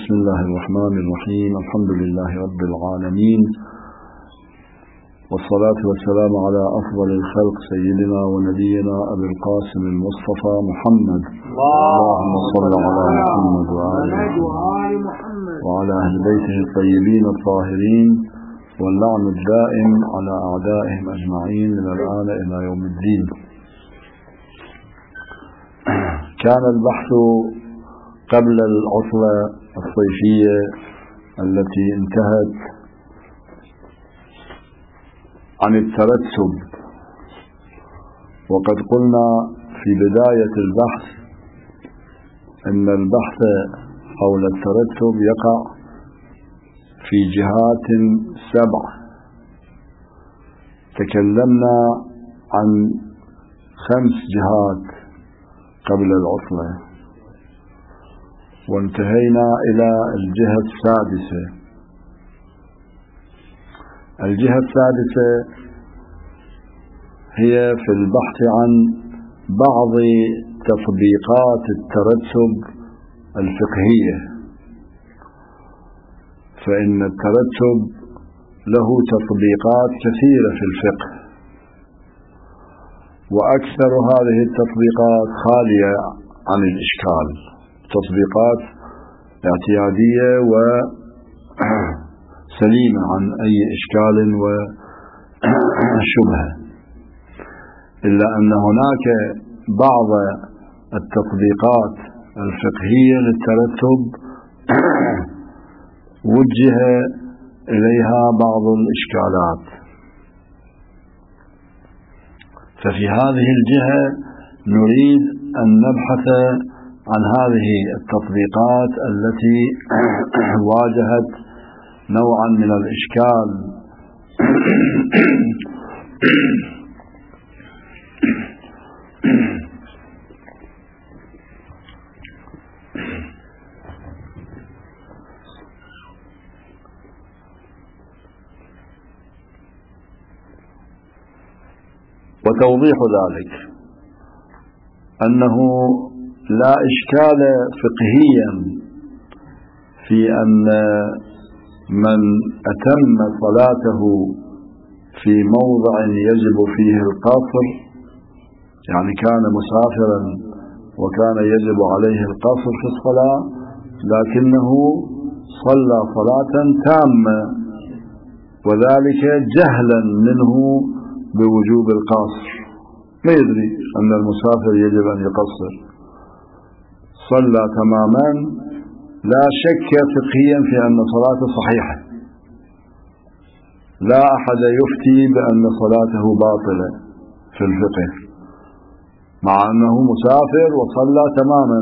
بسم الله الرحمن الرحيم. الحمد لله رب العالمين، والصلاة والسلام على أفضل الخلق سيدنا ونبينا أبي القاسم المصطفى محمد. اللهم صل على محمد وعلى أهل بيته الطيبين الطاهرين، واللعن الدائم على أعدائهم أجمعين من الآن إلى يوم الدين. كان البحث قبل العطلة الصيفية التي انتهت عن الترتب، وقد قلنا في بداية البحث أن البحث حول الترتب يقع في جهات 7. تكلمنا عن 5 جهات قبل العطلة، وانتهينا إلى الجهة السادسة. الجهة السادسة هي في البحث عن بعض تطبيقات الترتب الفقهية، فإن الترتب له تطبيقات كثيرة في الفقه، وأكثر هذه التطبيقات خالية عن الإشكال، تطبيقات اعتيادية وسليمة عن أي إشكال وشبهة، إلا أن هناك بعض التطبيقات الفقهية للترتب وجه إليها بعض الإشكالات. ففي هذه الجهة نريد أن نبحث عن هذه التطبيقات التي واجهت نوعا من الإشكال وتوضيح ذلك أنه لا إشكال فقهيا في أن من أتم صلاته في موضع يجب فيه القصر، يعني كان مسافرا وكان يجب عليه القصر في الصلاة، لكنه صلى صلاة تامة، وذلك جهلا منه بوجوب القصر، ما يدري أن المسافر يجب أن يقصر، صلى تماما لا شك فقهيا في أن صلاته صحيحة، لا أحد يفتي بأن صلاته باطلة في الفقه مع أنه مسافر وصلى تماما.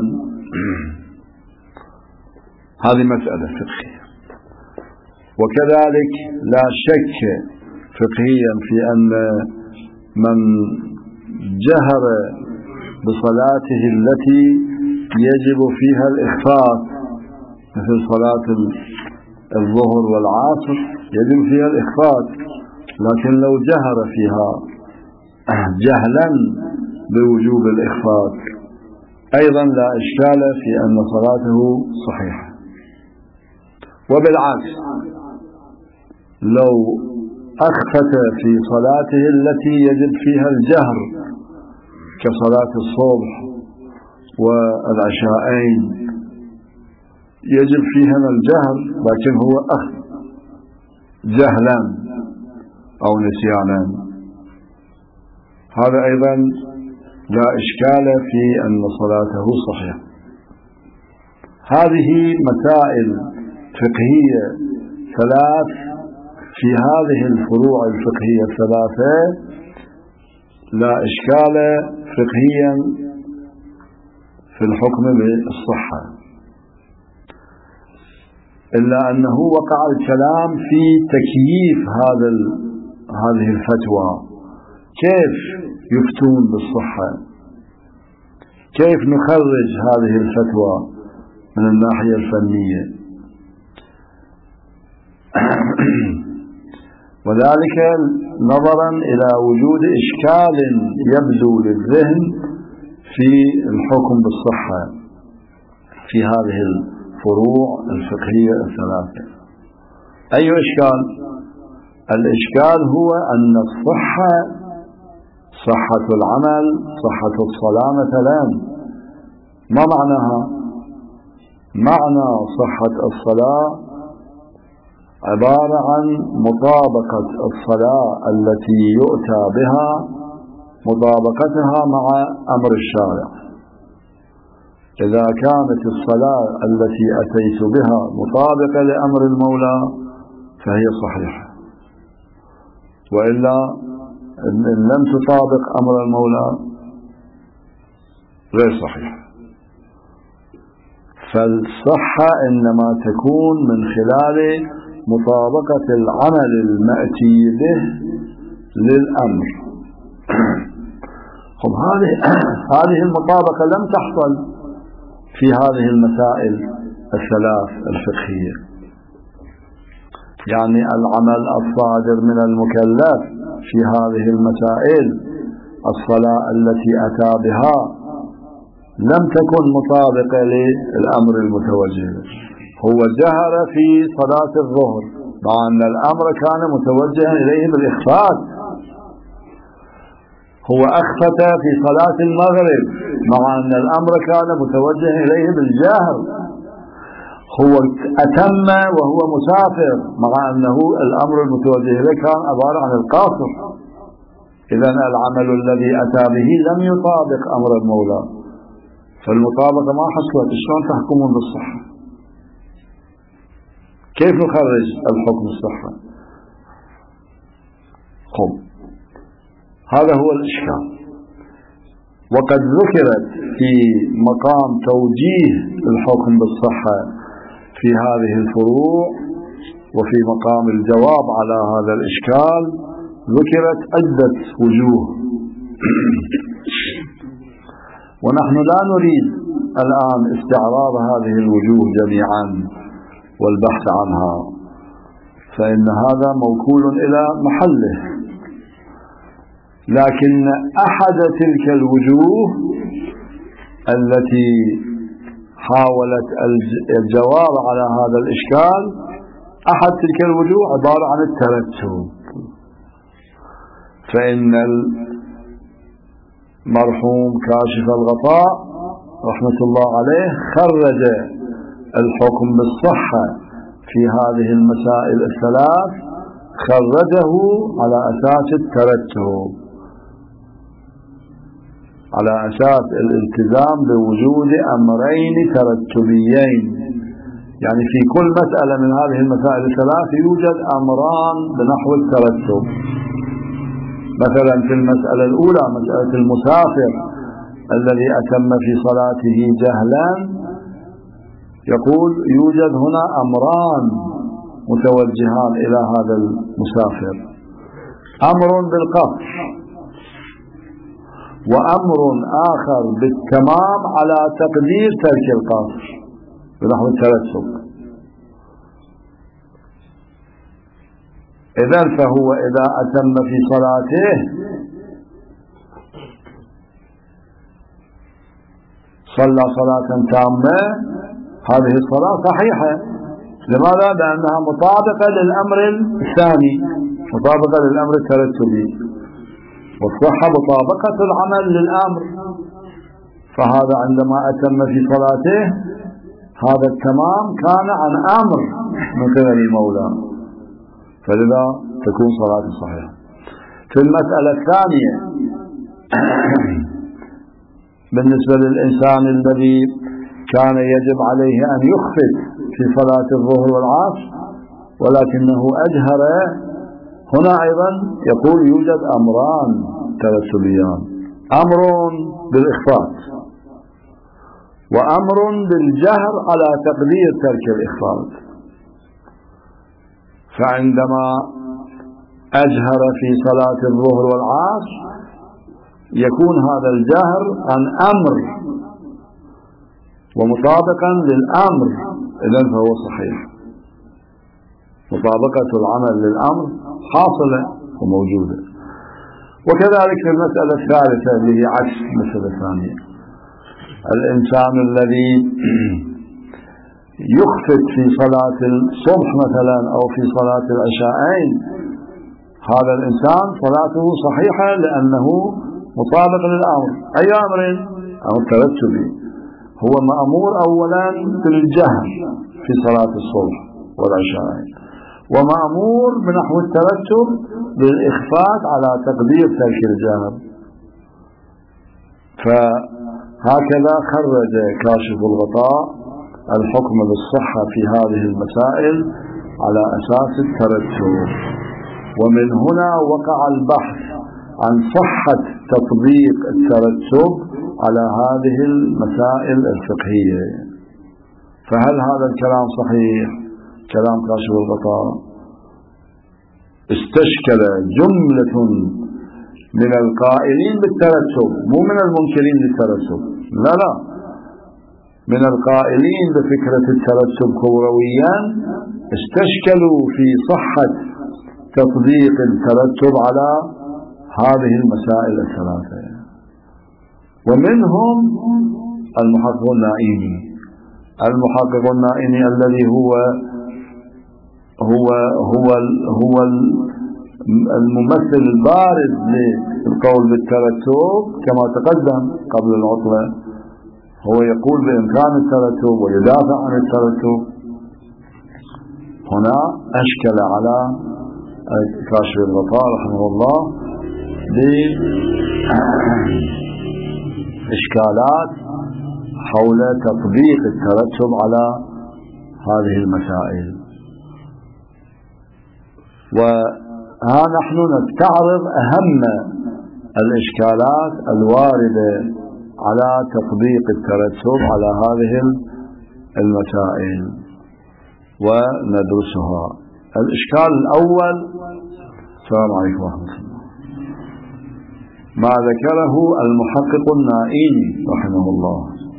هذه مسألة فقهية. وكذلك لا شك فقهيا في أن من جهر بصلاته التي يجب فيها الإخفاء مثل صلاة الظهر والعصر يجب فيها الإخفاء، لكن لو جهر فيها جهلا بوجوب الإخفاء أيضا لا إشكال في أن صلاته صحيحة. وبالعكس لو أخفت في صلاته التي يجب فيها الجهر كصلاة الصبح والعشاءين يجب فيها الجهر، لكن هو جهلا أو نسيانا، هذا أيضا لا إشكال في أن صلاته صحيحة. هذه مسائل فقهية 3 في هذه الفروع الفقهية 3 لا إشكال فقهيا في الحكم بالصحة، إلا أنه وقع الكلام في تكييف هذه الفتوى، كيف يفتون بالصحة، كيف نخرج هذه الفتوى من الناحية الفنية، وذلك نظرا إلى وجود إشكال يبدو للذهن في الحكم بالصحة في هذه الفروع الفقهية الثلاثة. أي إشكال؟ الإشكال هو أن الصحة، صحة العمل، صحة الصلاة مثلا، ما معناها؟ معنى صحة الصلاة عبارة عن مطابقة الصلاة التي يؤتى بها، مطابقتها مع أمر الشارع. إذا كانت الصلاة التي أتيت بها مطابقة لأمر المولى فهي صحيحة، وإلا إن لم تطابق أمر المولى غير صحيحة. فالصحة إنما تكون من خلال مطابقة العمل المأتي به للأمر. هذه المطابقة لم تحصل في هذه المسائل الثلاث الفقهية، يعني العمل الصادر من المكلف في هذه المسائل، الصلاة التي أتى بها لم تكن مطابقة للأمر المتوجه. هو جهر في صلاة الظهر مع أن الأمر كان متوجها إليه بالإخفات، هو أخفت في صلاة المغرب مع أن الأمر كان متوجه إليه بالجهر، هو أتم وهو مسافر مع أنه الأمر المتوجه إليه كان عبارة عن القاصر. إذن العمل الذي أتى به لم يطابق أمر المولى، فالمطابقة ما حصلت. شلون تحكمون بالصحة؟ كيف نخرج الحكم الصحة؟ هذا هو الإشكال. وقد ذكرت في مقام توجيه الحكم بالصحة في هذه الفروع، وفي مقام الجواب على هذا الإشكال ذكرت عدة وجوه، ونحن لا نريد الآن استعراض هذه الوجوه جميعا والبحث عنها، فإن هذا موكول إلى محله. لكن أحد تلك الوجوه التي حاولت الجواب على هذا الإشكال، أحد تلك الوجوه عبارة عن الترتب. فإن المرحوم كاشف الغطاء رحمة الله عليه خرج الحكم بالصحة في هذه المسائل الثلاث، خرجه على أساس الترتب، على أساس الالتزام بوجود أمرين ترتبيين. يعني في كل مسألة من هذه المسائل الثلاث يوجد أمران بنحو الترتب. مثلا في المسألة الأولى، مسألة المسافر الذي أتم في صلاته جهلا، يقول يوجد هنا أمران متوجهان إلى هذا المسافر: أمر بالقصر، وأمر آخر بالتمام على تقدير ترك القصر بنحو الترتب. إذن فهو إذا أتم في صلاته صلى صلاة تامة، هذه الصلاة صحيحة. لماذا؟ لأنها مطابقة للأمر الثاني، مطابقة للأمر الترتبي، والصحة مطابقة العمل للأمر. فهذا عندما أتم في صلاته هذا التمام كان عن أمر من قبل المولى، فلذا تكون صلاة صحيحة. في المسألة الثانية بالنسبة للإنسان الذي كان يجب عليه أن يخفت في صلاة الظهر والعصر ولكنه أجهر، هنا أيضا يقول يوجد أمران ترتبيان: أمر بالإخفاء، وأمر بالجهر على تقدير ترك الإخفاء. فعندما أجهر في صلاة الظهر والعصر يكون هذا الجهر عن أمر ومطابقا للأمر، إذن فهو صحيح. مطابقة العمل للأمر حاصلة وموجودة. وكذلك في المسألة الثالثة اللي هي عكس المسألة الثانية: الإنسان الذي يخفت في صلاة الصبح مثلا أو في صلاة العشاءين، هذا الإنسان صلاته صحيحة لأنه مطابق للأمر. أي أمر؟ أمر ترتبي. هو مأمور أولا بالجهر في صلاة الصبح والعشاءين، ومأمور بنحو الترتب بالإخفاء على تقدير ترك الجهر. فهكذا خرج كاشف الغطاء الحكم بالصحة في هذه المسائل على أساس الترتب. ومن هنا وقع البحث عن صحة تطبيق الترتب على هذه المسائل الفقهية. فهل هذا الكلام صحيح؟ كلام كاشف الغطاء استشكل جملة من القائلين بالترتب، مو من المنكرين للترتب، لا، من القائلين بفكرة الترتب كرويا استشكلوا في صحة تطبيق الترتب على هذه المسائل الثلاثة. ومنهم المحقق النائمي. المحقق النائمي الذي هو الممثل البارز للقول بالترتب كما تقدم قبل العطلة، هو يقول بإمكان الترتب ويدافع عن الترتب. هنا أشكل على كاشف الغطاء رحمه الله بإشكالات حول تطبيق الترتب على هذه المسائل. وها نحن نستعرض أهم الإشكالات الواردة على تطبيق الترتب على هذه المسائل وندرسها. الإشكال الأول، السلام عليكم ورحمة الله، ما ذكره المحقق النائمي رحمه الله.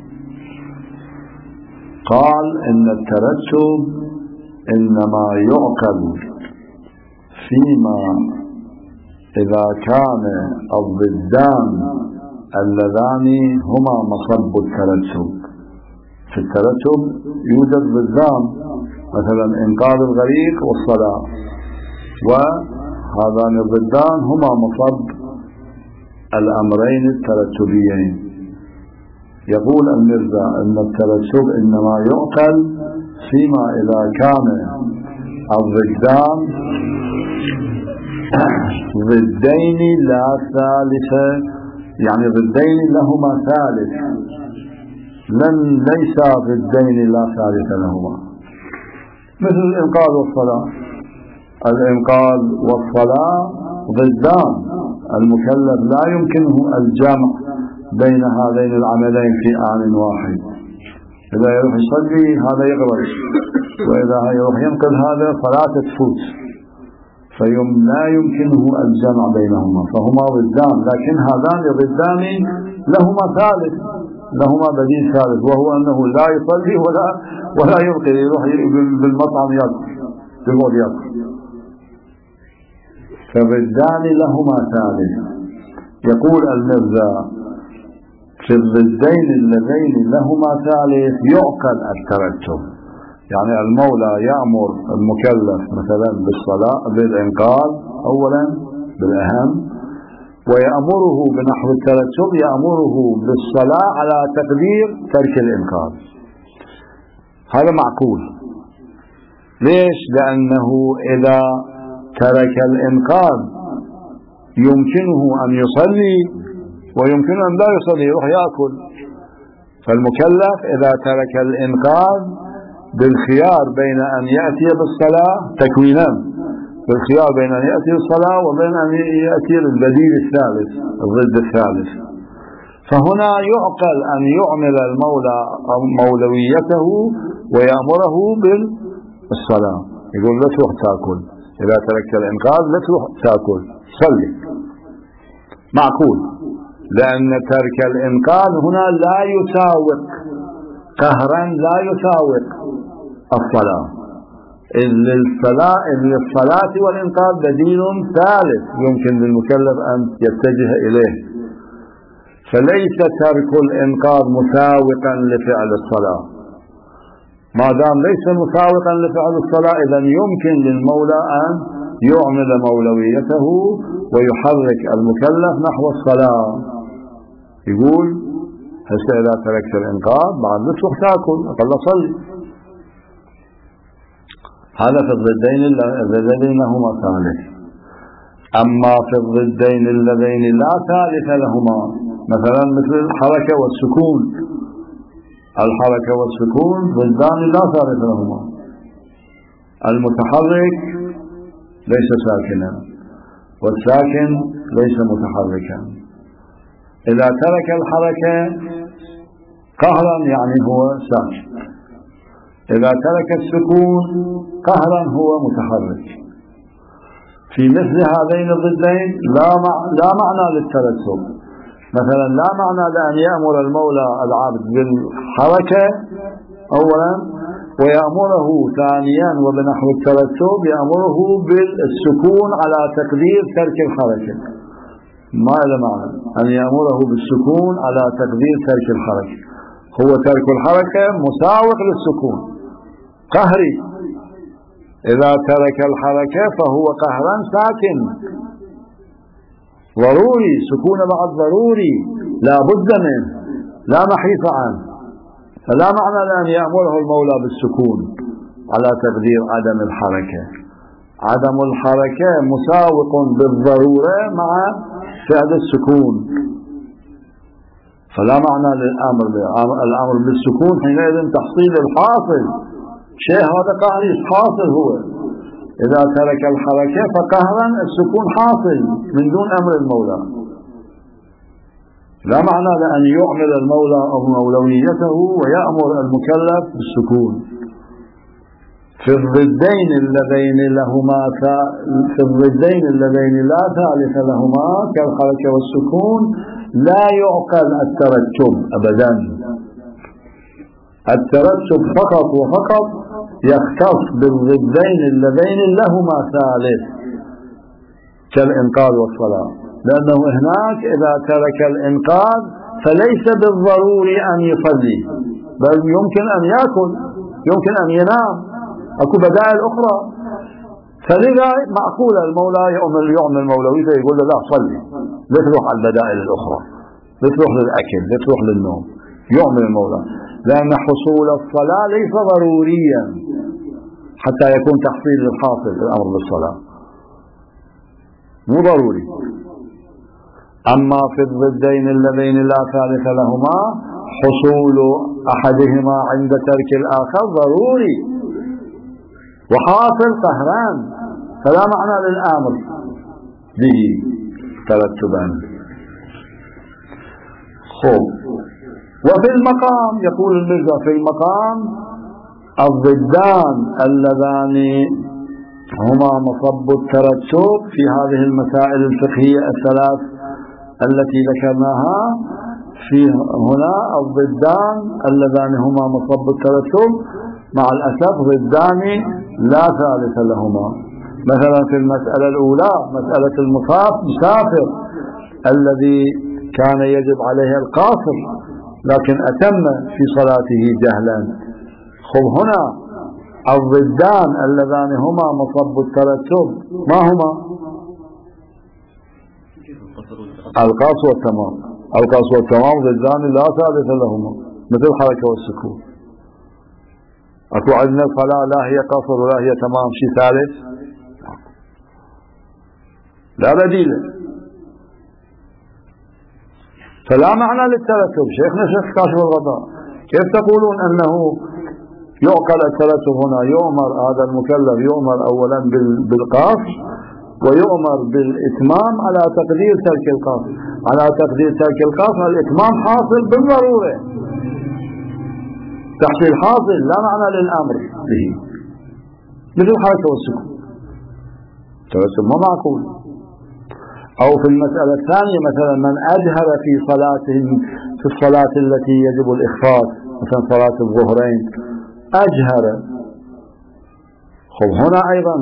قال إن الترتب إنما يعقل فيما إذا كان الضدان اللذان هما مصب الترتب. في الترتب يوجد ضدان، مثلا إنقاذ الغريق والصلاة، وهذان الضدان هما مصب الأمرين الترتبيين. يقول المرزا أن الترتب إنما يعقل فيما إذا كان الضدان ضدين لا ثالث، يعني ضدين لهما ثالث، ليس ضدين لا ثالث لهما، مثل الإنقاذ والصلاة. الإنقاذ والصلاة ضدان، المكلف لا يمكنه الجمع بين هذين العملين في آن واحد. إذا يروح يصلي هذا يغرق، وإذا يروح ينقذ هذا صلاة تفوت، لا يمكنه الجمع بينهما، فهما ضدان. لكن هذان ضدان لهما ثالث، لهما بديل ثالث، وهو أنه لا يصلي ولا ينقذ، يروح بالمطعم يقعد يأكل. فالضدان لهما ثالث. يقول المرزا في الضدين اللذين لهما ثالث يعقل الترتب، يعني المولى يأمر المكلف مثلا بالصلاة بالإنقاذ أولا بالأهم، ويأمره بنحو الترتب يأمره بالصلاة على تقدير ترك الإنقاذ. هذا معقول. ليش؟ لأنه إذا ترك الإنقاذ يمكنه أن يصلي ويمكنه أن لا يصلي، يروح يأكل. فالمكلف إذا ترك الإنقاذ بالخيار بين أن يأتي بالصلاة تكوينا، بالخيار بين أن يأتي بالصلاة وبين أن يأتي بالبديل الثالث الضد الثالث. فهنا يعقل أن يعمل المولى مولويته ويأمره بالصلاة، يقول لا تروح تأكل، إذا تركت الإنقاذ لا تروح تأكل، صلي. معقول، لأن ترك الإنقاذ هنا لا يساوق قهرا، لا يساوق الصلاة، إذ للصلاة والإنقاذ بديل ثالث يمكن للمكلف أن يتجه إليه. فليس ترك الإنقاذ مساوقا لفعل الصلاة، ما دام ليس مساوقا لفعل الصلاة إذا يمكن للمولى أن يعمل مولويته ويحرك المكلف نحو الصلاة. يقول هسه إذا تركت الإنقاذ بعد نصف وقت تأكل أقل صلي. هذا في الضدين اللذين هما ثالث. أما في الضدين اللذين لا ثالث لهما مثلا مثل الحركة والسكون، الحركة والسكون ضدان لا ثالث لهما. المتحرك ليس ساكنا والساكن ليس متحركا. إذا ترك الحركة قهرا يعني هو ساكن، إذا ترك السكون قهرا هو متحرك. في مثل هذين الضدين لا معنى للترتب. مثلا لا معنى لأن يأمر المولى العبد بالحركة أولا ويأمره ثانيا وبنحو الترتب يأمره بالسكون على تقدير ترك الحركة. ما له معنى أن يأمره بالسكون على تقدير ترك الحركة. هو ترك الحركة مساوق للسكون قهري. إذا ترك الحركة فهو قهرا ساكن ضروري، سكون بعد ضروري لا بد منه لا محيص عنه. فلا معنى لأن يأمره المولى بالسكون على تقدير عدم الحركة. عدم الحركة مساوق بالضرورة مع فعل السكون، فلا معنى للأمر. الأمر بالسكون حينئذ تحصيل الحاصل، شيء هذا قهري حاصل هو. إذا ترك الحركة فقهرا السكون حاصل من دون أمر المولى. لا معنى لأن يعمل المولى أو مولويته ويأمر المكلف بالسكون. في الضدين اللذين لا ثالث لهما كالحركة والسكون لا يعقل الترتب أبدا. الترتب فقط وفقط يختص بالضدين اللذين لهما ثالث كالإنقاذ والصلاة، لأنه هناك إذا ترك الإنقاذ فليس بالضروري أن يصلي، بل يمكن أن يأكل، يمكن أن ينام، أكو بدائل أخرى. فلذا معقول المولى يعمل مولويته يقول له لا صلي، لا تروح على البدائل الأخرى، لا تروح للأكل، لا تروح للنوم. يعمل المولى لأن حصول الصلاة ليس ضروريا حتى يكون تحصيل الحاصل الأمر بالصلاة، مو ضروري. أما في الضدين اللذين لا ثالث لهما حصول أحدهما عند ترك الآخر ضروري وحاصل قهران، فلا معنى للآمر به ترتبا. وفي المقام يقول المرزا في المقام الضدان اللذان هما مصب الترتب في هذه المسائل الفقهية الثلاث التي ذكرناها. في هنا الضدان اللذان هما مصب الترتب مع الأسف ضدان لا ثالث لهما. مثلا في المسألة الأولى مسألة المسافر الذي كان يجب عليه القاصر لكن أتم في صلاته جهلا. هنا الضدان اللذان هما مصب الترتب ما هما؟ القاص والتمام. القاص والتمام ضدان لا ثالث لهما مثل الحركة والسكون. أكو عندنا صلاة لا هي قصر ولا هي تمام شيء ثالث؟ لا بديل. فلا معنى للترتب. شيخنا شيخ كاشف الغطاء كيف تقولون أنه يعقل الترتب؟ هنا يؤمر هذا المكلف يؤمر أولا بالقاصر ويؤمر بالإتمام على تقدير ترك القاصر. على تقدير ترك القاصر الإتمام حاصل بالضرورة، تحصيل حاصل، لا معنى للأمر به مثل الحركة والسكون. الترتب ما معقول. أو في المسألة الثانية مثلا من أجهر في صلاته في الصلاة التي يجب الإخفاء مثلا صلاة الظهرين أجهر. هنا أيضا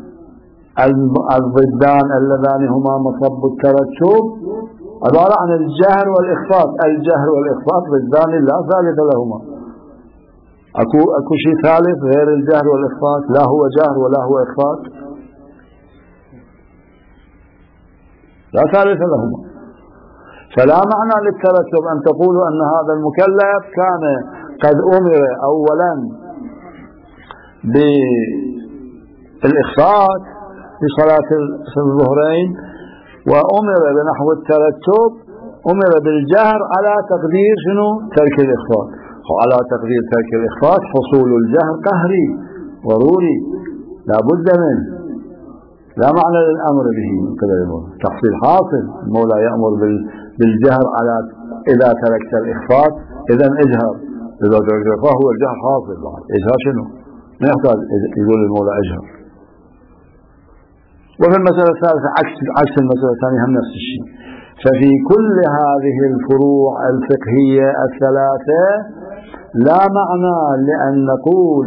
الضدان اللذان هما مصب الترتب عبارة عن الجهر والإخفاء. الجهر والإخفاء ضدان لا ثالث لهما. اكو شيء ثالث غير الجهر والإخفاء؟ لا هو جهر ولا هو إخفاء، لا ثالث لهما. فلا معنى للترتب أن تقولوا أن هذا المكلف كان قد أمر أولا بالإخفاء في صلاة الظهرين، وأمر بنحو الترتب أمر بالجهر على تقدير شنو؟ ترك الإخفاء. وعلى تقدير ترك الإخفاء حصول الجهر قهري ضروري لا بد منه، لا معنى للأمر به من قبل المولى، تحصيل حاصل. المولى يأمر بالجهر على إذا تركت الإخفاء إذا اجهر، إذا تركت الإخفاء هو الجهر حاصل. بعد اجهر شنو؟ ما يحتاج يقول المولى اجهر. وفي المسألة الثالثة عكس المسألة الثانية هم نفس الشيء. ففي كل هذه الفروع الفقهية الثلاثة لا معنى لأن نقول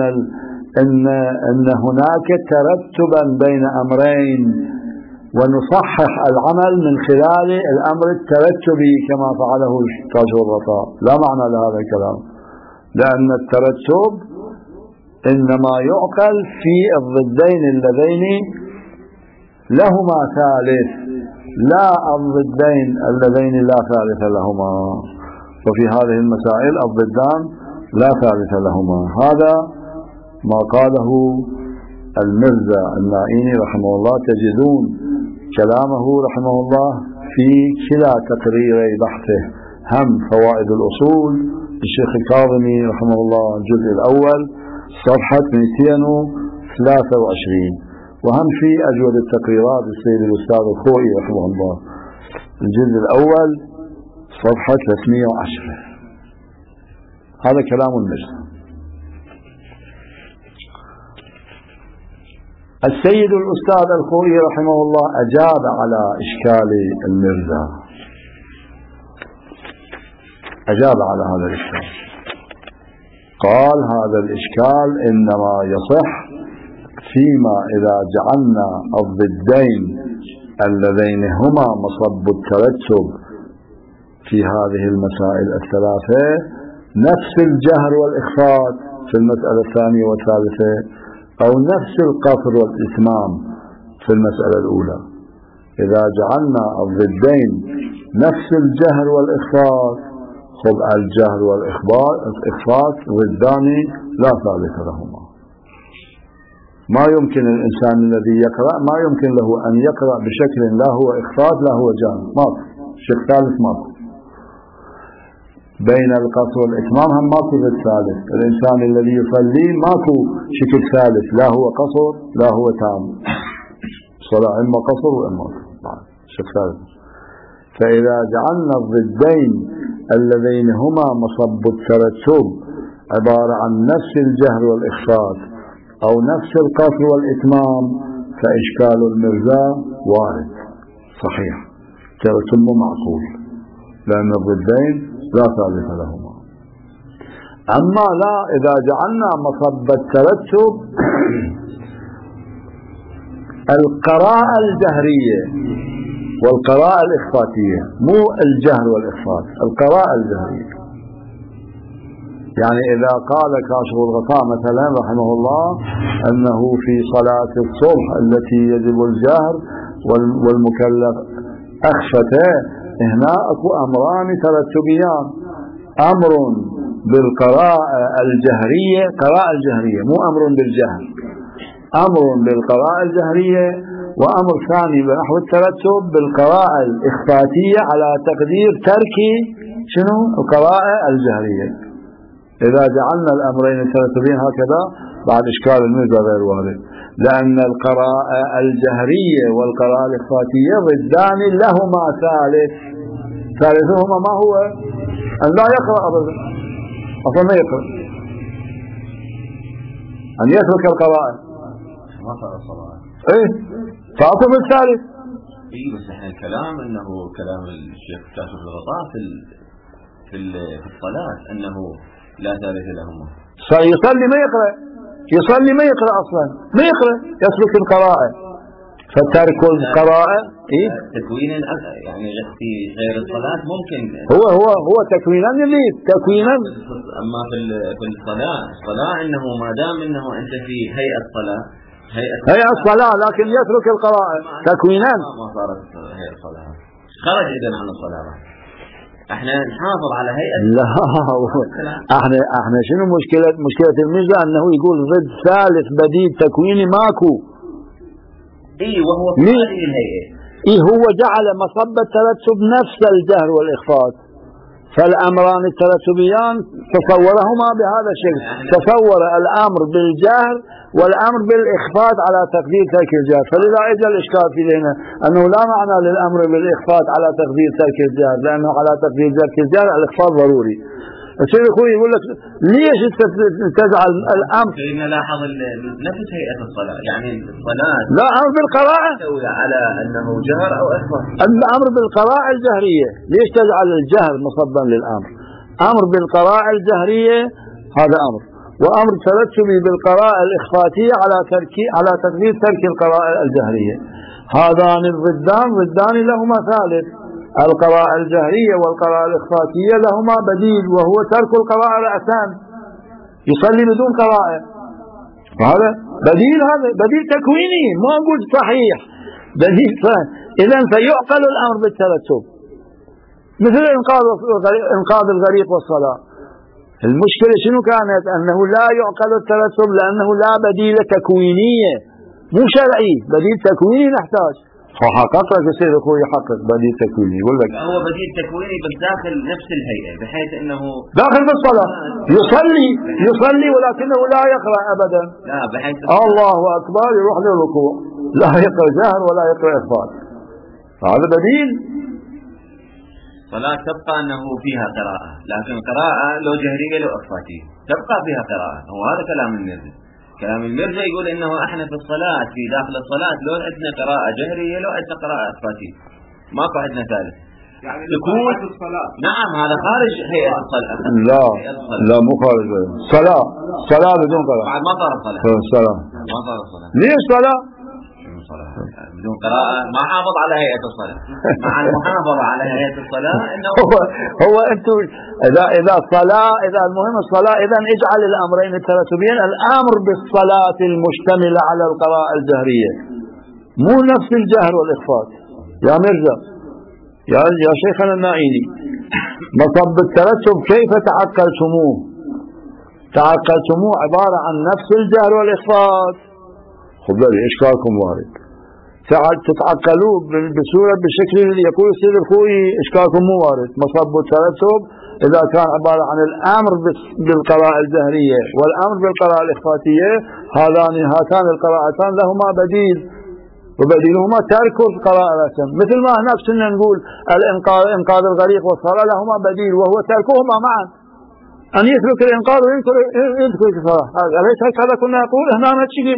إن هناك ترتبا بين أمرين ونصحح العمل من خلال الأمر الترتبي كما فعله تاج الغطاء. لا معنى لهذا الكلام، لأن الترتب إنما يعقل في الضدين اللذين لهما ثالث، لا الضدين اللذين لا ثالث لهما. وفي هذه المسائل الضدان لا ثالث لهما. هذا ما قاله المرزا النائيني رحمه الله. تجدون كلامه رحمه الله في كلا تقريري بحثه، هم فوائد الأصول الشيخ الكاظمي رحمه الله الجزء الأول صفحة 223، وهم في أجود التقريرات السيد الأستاذ الخوئي رحمه الله الجزء الأول صفحة 310. هذا كلام المرزا. السيد الأستاذ الخوئي رحمه الله أجاب على إشكال المرزا، أجاب على هذا الإشكال، قال هذا الإشكال إنما يصح فيما إذا جعلنا الضدين اللذين هما مصب الترتب في هذه المسائل الثلاثة نفس الجهر والإخفاء في المسألة الثانية والثالثة، أو نفس القصر والإتمام في المسألة الأولى. إذا جعلنا الضدين نفس الجهر والإخفاء، خب الجهر والإخفاء ضدان لا ثالث لهما. ما يمكن الإنسان الذي يقرأ ما يمكن له أن يقرأ بشكل لا هو إخفاء لا هو جهر، ماكو شيء ثالث، ماكو بين القصر والإتمام هم ماكو ضد ثالث. الإنسان الذي يصلي ماكو شكل ثالث، لا هو قصر لا هو تام، صلاة إما قصر وإما شكل ثالث. فإذا جعلنا الضدين اللذين هما مصب الترتب عبارة عن نفس الجهر والإخفاء أو نفس القصر والإتمام، فإشكال المرزا وارد صحيح، ترتب معقول، لأن الضدين لا ثالث لهما. أما لا إذا جعلنا مصب الترتب القراءة الجهرية والقراءة الإخفاتية، مو الجهر والإخفاء، القراءة الجهرية. يعني إذا قال كاشف الغطاء مثلا رحمه الله أنه في صلاة الصبح التي يجب الجهر والمكلف أخفته، هنا أكو أمران ترتبيان، أمر بالقراءة الجهرية، قراءة الجهرية مو أمر بالجهر، أمر بالقراءة الجهرية، وأمر ثاني بنحو الترتب بالقراءة الإخفاتية على تقدير ترك شنو؟ القراءة الجهرية. إذا جعلنا الأمرين الترتبين هكذا بعد إشكال المرزا غير وارد، لأن القراءة الجهرية والقراءة الإخفاتية ضدان لهما ثالث، ثالثهما ما هو؟ أن لا يقرأ أبدا، أصلا ما يقرأ، أن يترك القراءة ما صار الصلاة. إيه فأقوم الثالث. إيه بس إحنا الكلام إنه كلام الشيخ كاشف الغطاء في الصلاة أنه لا ثالث لهما. يصلي ما يقرأ، يصلي ما يقرأ أصلا، ما يقرأ، يترك القراءة. فترك القراءة تكوين يعني في غير الصلاة ممكن هو تكوينا يليق تكوينا. أما في الصلاة إنه ما دام إنه أنت في هيئة صلاة هيئة الصلاة لكن يترك القراءة تكوينا ما صارت هيئة الصلاة، خرج إذن عن الصلاة. احنا نحافظ على هيئة. لا احنا شنو مشكلة الميزة انه يقول ضد ثالث بديل تكويني ماكو. وهو في هذه الهيئة. هو جعل مصب الترتب نفس الجهر والإخفاء، فالأمران الترتبيان تصورهما بهذا الشكل، تصور الأمر بالجهر والأمر بالإخفاء على تقدير ترك الجهر. فلذا إجا الإشكال في ذهنه أنه لا معنى للأمر بالإخفاء على تقدير ترك الجهر، لأنه على تقدير ترك الجهر الإخفاء ضروري. الشيخ الخوئي يقول لك ليش تجعل الأمر نلاحظ نفس هيئة الصلاة، يعني الصلاة لا أمر بالقراءة على أنه جهر أو إخفاء. الأمر بالقراءة الجهرية، ليش تجعل الجهر مصبا للأمر؟ أمر بالقراءة الجهرية هذا أمر، وأمر ترتبي بالقراءة الإخفاتية على تقدير ترك القراءة الجهرية. هذان الضدان لهما ثالث، القراءة الجهرية والقراءة الإخفاتية لهما بديل، وهو ترك القراءة رأسان، يصلي بدون قراءة. هذا بديل تكويني، ما أقول صحيح، بديل إذا فيعقل الأمر بالترتب مثل إنقاذ الغريق والصلاة. المشكلة شنو كانت؟ أنه لا يعقل الترتب لأنه لا بديل تكوينية، مو شرعي، بديل تكويني نحتاج. فحقق لك السيد أخوي يحقق بديل تكويني، يقول لك هو بديل تكويني بس داخل نفس الهيئة، بحيث أنه داخل في الصلاة يصلي ولكنه لا يقرأ أبدا. لا بحيث الله أكبر يروح للركوع، لا يقرأ جهر ولا يقرأ إخفاء. هذا بديل. صلاة تبقى أنه فيها قراءة، لكن قراءة لو جهرية لو إخفاتية تبقى فيها قراءة. وهذا كلام المرجع. كلام المرجع يقول إنه إحنا في الصلاة في داخل الصلاة لو عندنا قراءة جهرية لو عندنا قراءة إخفاتية، ماكو عندنا ثالث. يعني تكون الصلاة. نعم هذا خارج هيئة الصلاة. لا مو خارج صلاة بدون قراءة. بعد ما صار الصلاة. ما صار الصلاة. ليش صلاة؟ بدون قراءة ما حافظ على هيئة الصلاة. مع المحافظة على هيئة الصلاة إنه هو أنتم إذا المهم الصلاة، إذا اجعل الأمرين الترتبيين، الأمر بالصلاة المشتملة على القراءة الجهرية، مو نفس الجهر والإخفاء. يا مرزا يا شيخنا النائيني، مصب الترتب كيف تعقلتموه عبارة عن نفس الجهر والإخفاء. خذ بالي إشكالكم وارد، تتعقلوه بصورة بشكل اللي يقول السيد الخوئي إشكالكم مو وارد. مصب الترتب إذا كان عبارة عن الأمر بالقراءة الجهرية والأمر بالقراءة الإخفاتية، هاتان القراءتان لهما بديل، وبديلهما ترك القراءة رأسا. مثل ما هناك كنا نقول إنقاذ الغريق والصلاة لهما بديل، وهو تركهما معا، أن يترك الإنقاذ ويترك الصلاة. أليس هكذا كنا نقول هنا نتشكي؟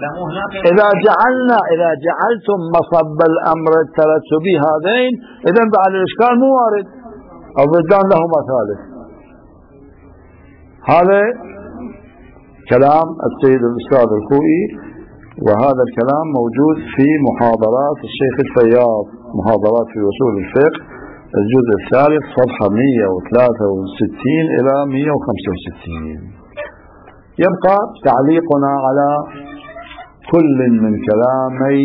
إذا جعلتم مصب الأمر الترتبي هذين، إذن بعد الإشكال مو وارد، الضدان لهما ثالث. هذا كلام السيد الأستاذ الخوئي، وهذا الكلام موجود في محاضرات الشيخ الفياض، محاضرات في وصول الفقه الجزء الثالث صفحة 163 إلى 165. يبقى تعليقنا على كل من كلامي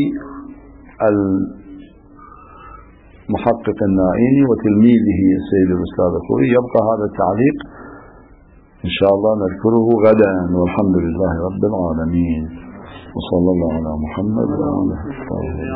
المحقق النائيني وتلميذه السيد الأستاذ الخوئي. يبقى هذا التعليق إن شاء الله نذكره غدا، والحمد لله رب العالمين، وصلى الله على محمد وعلى آله.